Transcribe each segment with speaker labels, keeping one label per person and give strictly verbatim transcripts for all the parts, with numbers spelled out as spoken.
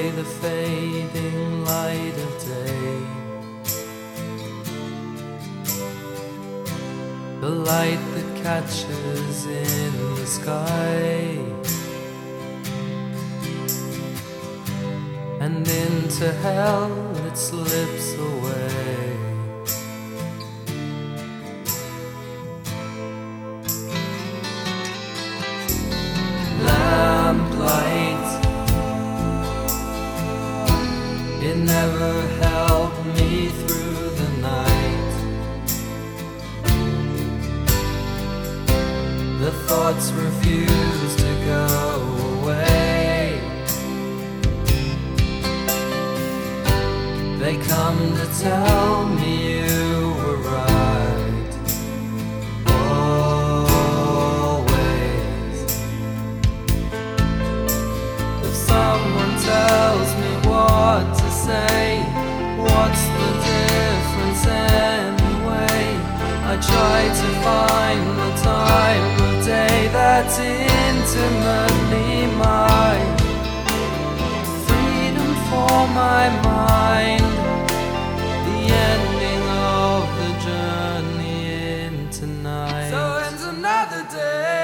Speaker 1: enjoy the fading light of day, the light that catches in the sky, and into hell it slips away. Lamplight, it never helped me through the night. The thoughts refuse to go away. They come to tell me you were right, always. If someone tells me what to say, what's the difference anyway? I try to find the time of day that's intimately mine. Freedom for my mind, the ending of the journey into night. So ends another day.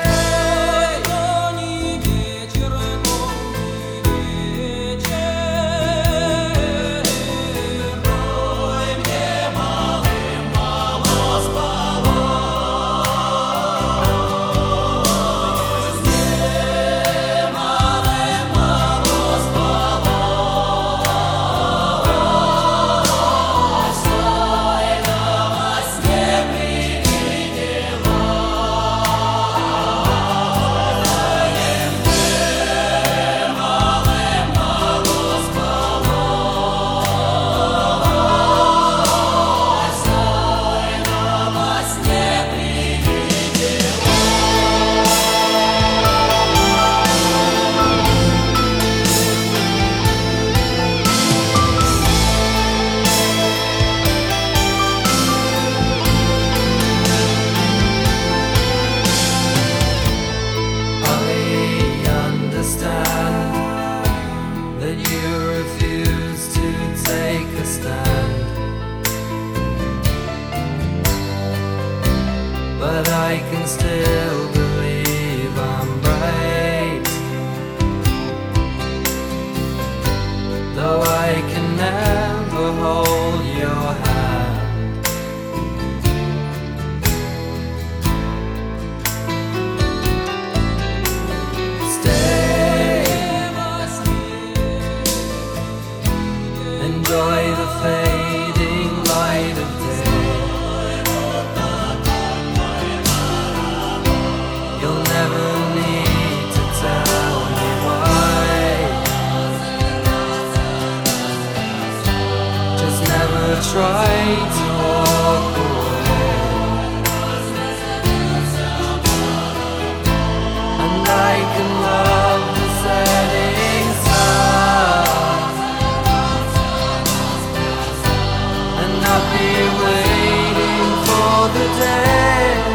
Speaker 1: But I can still believe I'm right, though I can never hold your hand. Stay, enjoy the fading light of day. You'll never need to tell me why. Just never try to walk away. And I can love the setting sun and not be waiting for the day.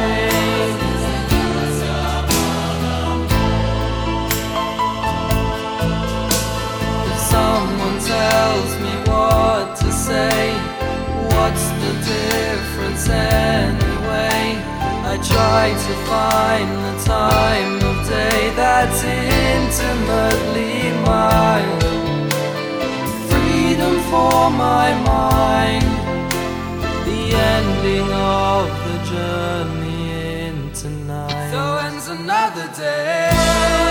Speaker 1: Someone tells me what to say, what's the difference anyway? I try to find the time of day that's intimately mine. Freedom for my mind, the ending of the journey into night. So ends another day.